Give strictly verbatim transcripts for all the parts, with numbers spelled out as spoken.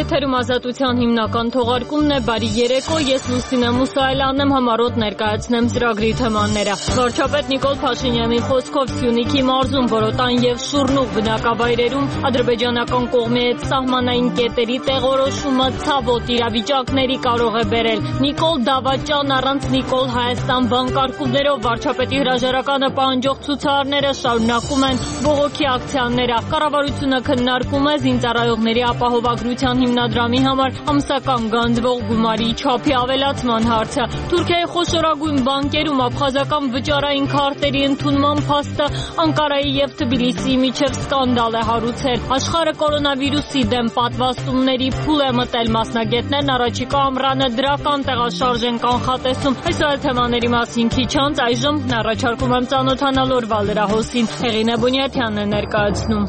Եթերում ազատության հիմնական թողարկումն է, բարի երեկո, ես Լուսինե Մուսայելյանն եմ, համառոտ ներկայացնեմ ծրագրի թեմաները։ Վարչապետ Նիկոլ Փաշինյանի խոսքով Սյունիքի մարզում, Բորոտան և Շուռնուղ բնակավայրերում ադրբեջանական կողմի հետ սահմանային կետերի տեղորոշումը ցավոտ իրավիճակների կարող է բերել։ Նիկոլ Դավաճան առանց Նիկոլ Հայաստան վանկարկումներով վարչապետի հրաժարականը պահանջող ցուցարարները շարունակում են բողոքի ակցիաները։ Կառավարությունը քննարկում է զինծառայողների ապահովագրության հիմնադրամի համար ամսական գանձվող գումարի չափի ավելացման հարցը։ Թուրքիայի խոշորագույն բանկերում աբխազական վճարային քարտերի ընդունման փաստը Անկարայի և Թբիլիսիի միջև սկանդալ է հարուցել։ Աշխարհը կորոնավիրուսի դեմ պատվաստումների փուլ է մտել, մասնագետներն առաջիկա ամռանը դրական տեղաշարժ են կանխատեսում։ Այսօր թեմաների մասին քիչ անց, այժմ առաջարկում եմ ծանոթանալ օրվա լրահոսին։ Հեղինե Բունյաթյանն է ներկայացնում։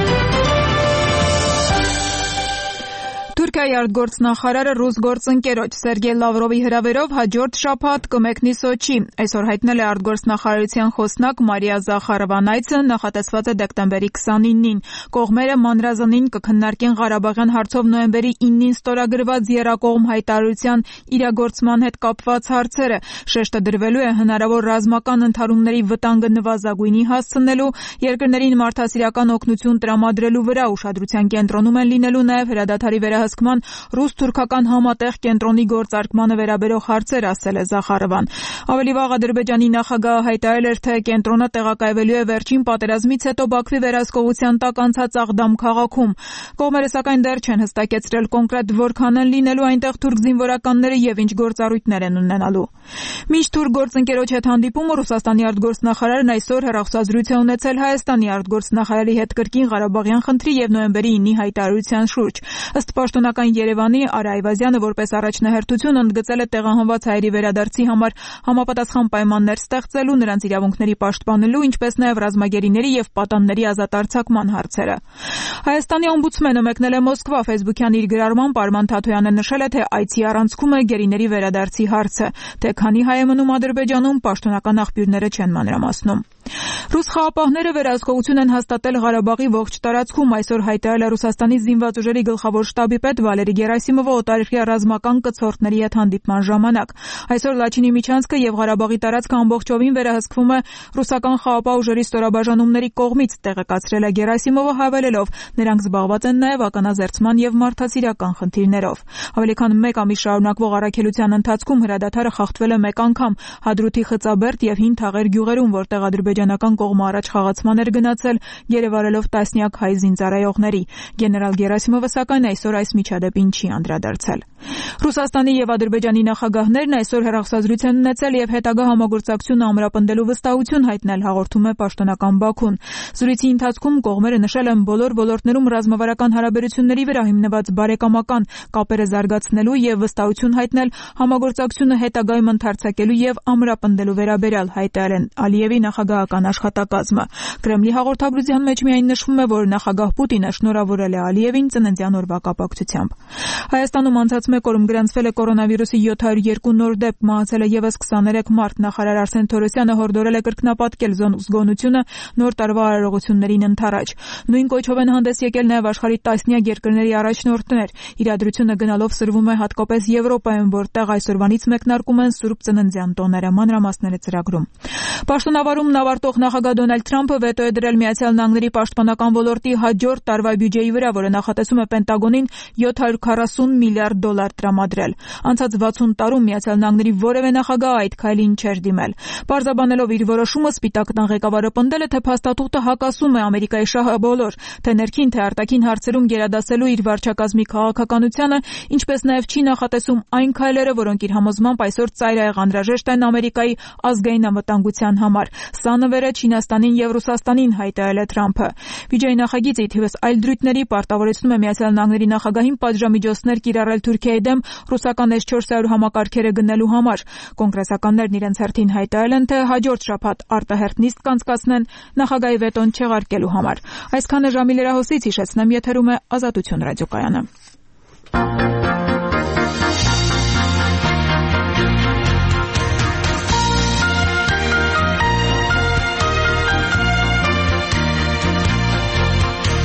Թուրքիայի արտգործնախարարը ռուս գործընկերոջ Սերգեյ Լավրովի հրավերով հաջորդ շաբաթ կմեկնի Սոչի։ Այսօր հայտնել է արտգործնախարարության խոսնակ Մարիա Զախարովան, այցը նախատեսված է դեկտեմբերի քսանինին։ Կողմերը մանրազնին կքննարկեն Ղարաբաղյան հարցով նոյեմբերի իննին ստորագրված եռակողմ հայտարարության իրագործման հետ կապված հարցերը։ Շեշտը դրվելու է հնարավոր ռազմական ընդհարումների վտանգը նվազագույնի հասցնելու, երկրներին մարդասիրական օգնություն տրամադրելու վրա ուշադրության կենտրոնում են լինելու նաև հրադադարի վերահսկման ռուս-թուրքական համատեղ կենտրոնի գործարկմանը վերաբերող հարցեր, ասել է Զախարովան։ Ավելի վաղ Ադրբեջանի նախագահը հայտարարել էր, թե կենտրոնը տեղակայվելու է վերջին պատերազմից հետո Բաքվի վերահսկողության տակ անցած Աղդամ քաղաքում։ Կողմերը սակայն դեռ չեն հստակեցրել կոնկրետ որքան են լինելու այնտեղ թուրք զինվորականները եւ ինչ գործառույթներ են ունենալու։ Մինչ թուրք գործընկերոջ հետ հանդիպումը Ռուսաստանի արտգործնախարարն այսօր հեռախոսազրույց է ունեցել Հայաստանի արտգործնախարարի հետ կրկին Ղարաբաղյան խնդրի եւ նոյեմբերի իննի հայտարարության շուրջ։ Ըստ պաշտոնական Երևանի, Արա Այվազյանը որպես առաջնահերթություն ընդգծել է տեղահանված հայերի վերադարձի համար համապատասխան պայմաններ ստեղծելու, նրանց իրավունքների պաշտպանելու, ինչպես նաև ռազմագերիների եւ պատանների ազատ արձակման հարցերը։ Հայաստանի օմբուդսմենը մեկնել է Մոսկվա, Facebook-յան իր գրառմամբ Արման Թաթոյանը նշել է, թե այցի առանցքում է գերիների վերադարձի հարցը, թե քանի հայ է մնում Ադրբեջանում, պաշտոնական աղբյուրները չեն մանրամասնում։ Ռուս խաղապահները վերահսկողություն են հաստատել Ղարաբաղի ողջ տարածքում, այսօր հայտարարել է Ռուսաստանի զինված ուժերի գլխավոր շտաբի պետ Վալերի Գերասիմովը օտարերկրյա ռազմական կցորդների հետ հանդիպման ժամանակ։ Այսօր Լաչինի միջանցքը եւ Ղարաբաղի տարածքը ամբողջովին վերահսկվում է ռուսական խաղապահ ուժերի ստորաբաժանումների կողմից, տեղեկացրել է Գերասիմովը, հավելելով, նրանք զբաղված են նաեւ ականազերծման եւ մարդասիրական խնդիրներով։ Ավելի քան մեկ ամիս շարունակվող առաքելության ընթացքում հրադադարը խախտվել է մեկ անգամ Հադրութի Խծաբերդ եւ Հին Թաղեր գյուղերում, որտեղ ադրբեջանական կողմը առաջ խաղացման էր գնացել, գերեվարելով տասնյակ հայ զինծառայողների։ Գեներալ Գերասիմովը սակայն այսօր այս միջադեպին չի անդրադարձել։ Ռուսաստանի եւ Ադրբեջանի նախագահներն այսօր հեռախոսազրույց են ունեցել եւ հետագա համագործակցությունը ամրապնդելու վստահություն հայտնել, հաղորդում է պաշտոնական Բաքուն։ Զրույցի ընթացքում կողմերը նշել են բոլոր ոլորտներում ռազմավարական հարաբերությունների վրա հիմնված բարեկամական կապերը զարգացնելու եւ վստահություն հայտնել համագործակցությունը հետագայում ընդարձակելու եւ ամրապնդելու վերաբերյալ, հայտարարել են Ալիևի նախագահական աշխատակազմը։ Կրեմլի հաղորդագրության մեջ միայն նշվում է, որ նախագահ Պուտինը շնորհավորել է Ալիևին ծննդյան օրվա կապակցությամբ։ Հայաստանում անցած մեկ օրում գրանցվել է կորոնավիրուսի յոթ հարյուր երկու նոր դեպք, մահացել է եւս քսաներեք մարդ։ Նախարար Արսեն Թորոսյանը հորդորել է կրկնապատկել զգոնությունը նոր տարվա արարողություններին ընդառաջ։ Նույն կոչով են հանդես եկել նաեւ աշխարհի տասնյակ երկրների առաջնորդներ։ Իրադրությունը գնալով սրվում է հատկապես Եվրոպայում, որտեղ այսօրվանից մեկնարկում են Սուրբ Ծննդյան տոները, մանրամասները ծրագրում։ Պաշտոնավարումն ավարտող նախագահ Դոնալդ Թրամփը վետո է դրել Միացյալ Նահանգների պաշտպանական ոլորտի հաջորդ տարվա բյուջեի վրա, որը նախատեսում է Պենտագոնին յոթ հարյուր քառասուն միլիարդ դոլար տրամադրել։ Անցած վաթսուն տարում Միացյալ Նահանգների որևէ նախագահ այդ քայլին չէր դիմել։ Պարզաբանելով իր որոշումը, Սպիտակ տան ղեկավարը պնդել է, թե փաստաթուղթը հակասում է Ամերիկայի շահաբոլոր, թե ներքին, թե արտաքին հարցերում գերադասելու իր վարչակազմի քաղաքականությանը, ինչպես նաև չի նախատեսում այն քայլերը, որոնք իր համոզմամբ այսօր ծայրահեղ անհրաժեշտ են Ամերիկայի ազգային անվտանգության համար։ Սա նվեր է Չինաստանին եւ Ռուսաստանին, հայտարարել է Թրամփը։ Բյուջեի նախագիծը թիվս այլ դրույթների պարտավորեցնում է Միացյալ Նահանգների նախագահին պատժամիջոցներ կիրառել Թուրքիայի դեմ ռուսական էս չորս հարյուր համակարգերը գնելու համար։ Կոնգրեսականներն իրենց հերթին հայտարարել են, թե հաջորդ շաբաթ արտահերթ նիստ կանցկացնեն նախագահի վետոն չեղարկելու համար։ Այսքանը ժամի լրահոսից, հիշեցնեմ, եթերում է Ազատություն ռադիոկայանը։